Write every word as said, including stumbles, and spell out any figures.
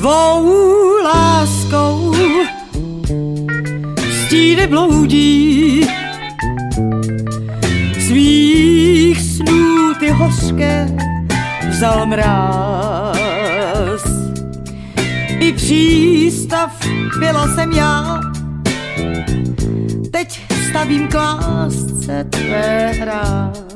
tvou láskou stíny bloudí, svých snů ty hořké vzal mráz. I přístav byla jsem já, teď stavím k lásce tvé hráz.